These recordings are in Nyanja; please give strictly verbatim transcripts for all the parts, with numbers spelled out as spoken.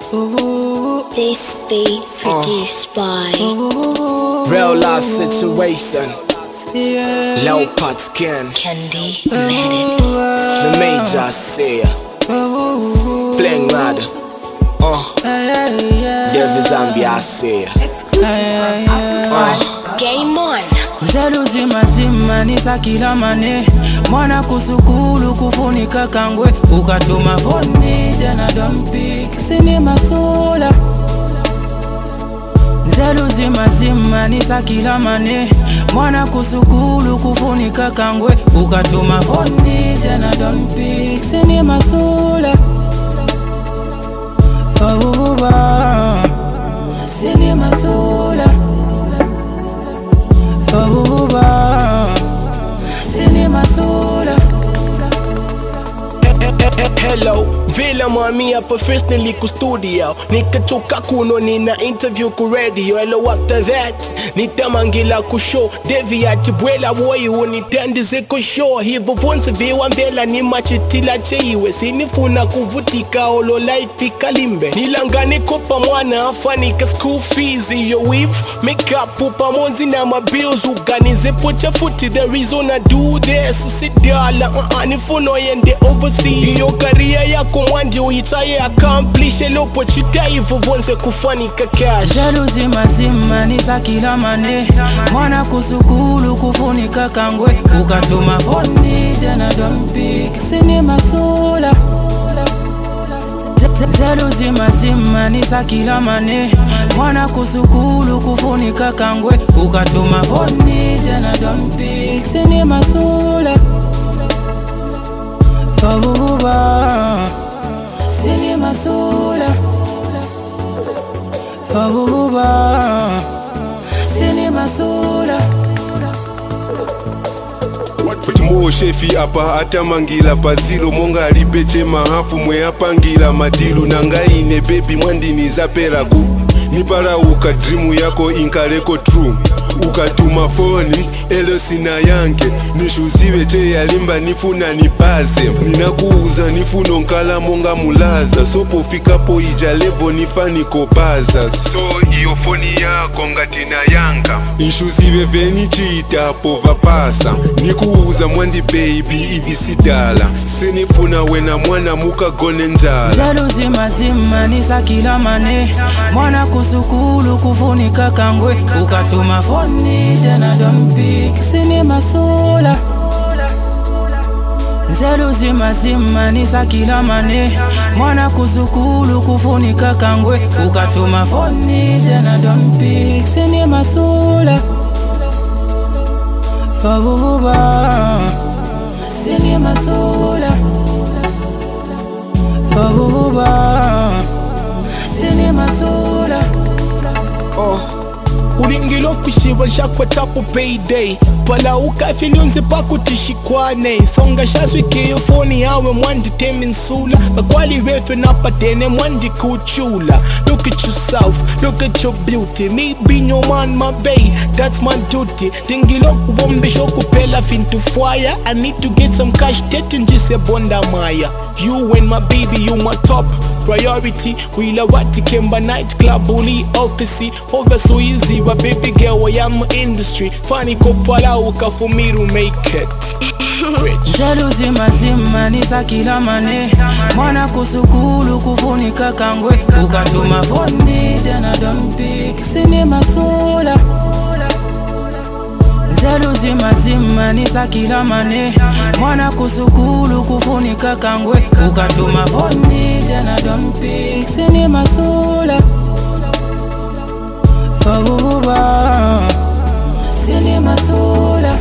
This beat produced by Real life situation. Low pot skin. Candy made it. The major say playing mad. Uh Devil Zombie I say uh. Game on. Zeluzi mazima nisa kila mane. Mwana kusukulu kufunika kangwe. Ukatuma foni jana don't pick. Sini masula. Zeluzi mazima nisa kila mane. Mwana kusukulu kufunika kangwe. Ukatuma foni jana don't pick. Sini masula. Babuba Sini masula. Babuba Sini masula. Hello, vile mwami hapa first niliku studio. Nikachoka kuno nina interview ku radio. Hello after that, nitamangila ku show. Devi atibwela woyi unitendize ku show. Hivo vonse viwa mbela ni machitila cheiwe. Sinifuna kuvutika olo life ikalimbe. Nilangane kopa mwana afanika school fees. Yo weave, make up upa monzi na mabills. Uganize pocha futi, the reason I do this. Usidala, uh uh, nifuno yende overseas. Yo career yako mwandi uitaye accomplish. Elopo chita hivo vonse kufanika cash. Zeluzi mazima nisa kila mane. Mwana kusukulu kufunika kangwe. Ukatuma foni jana don't pick. Sini masula. Zeluzi mazima nisa kila mane. Mwana kusukulu kufunika kangwe. Ukatuma foni jana don't pick. Sini masula. Babuba Sini masula. Babuba Sini masula. Mo shefi apa atamangila pasilo. Monga alipeche mahafu mwe apangila madilu. Nangaine baby mwandini zapera ku. Nipara uka dreamu yako inkareko true. Ukatuma foni elo sina yanke. Nishuziwe che yalimba nifuna nipase. Ninakuuza nifuno nkala monga mulaza. Sopo fika po ijalevo nifani kobaza. So iyo foni yako ngatina yanka. Nishuziwe veni chita po vapasa. Nikuuza mwandi baby hivi sidala. Sinifuna wena mwana muka gone njala. Zeluzi mazima nisa kila mane. Mwana kusukulu kufunika kangwe. Ukatuma foni jana don't pick. Sini masula. Zeluzi mazima nisa kila mane. Mwana kusukulu kufunika kangwe. Ukatuma foni jana don't pick. Sini masula. Babuba Sini masula. Babuba Sini masula. Oh ulingilo kushiva shakwa tapo payday. Pala ukafilionze paku tishikwane. Songa shaswi kiyo foni yawe mwandi teminsula. Bakwali wefe napatene mwandi kuchula. Look at yourself, look at your beauty. Me being your man, my bae, that's my duty. Dingilo kubombe shoku pela fintu fire. I need to get some cash, tetunjise bonda maya. You and my baby, you my top priority. Wila wati kemba night club bully office. Over so easy, but baby girl I am industry. Funny kopala uka for me to make it rich. Zeluzi mazima nisa kila mane. Mwana kusukulu kufunika kangwe. Ukatuma foni jana don't pick. Sini masula. Zeluzi mazima nisa kila mane. Mwana kusukulu kufunika kangwe. Ukatuma foni jana don't pick. Sini masula. Babuba Sini masula.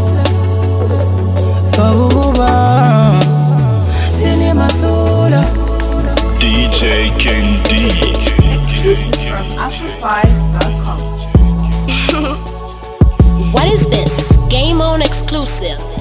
Babuba Sini masula. D J King D. Exclusive from Afro five dot com. What is this? Game on exclusive.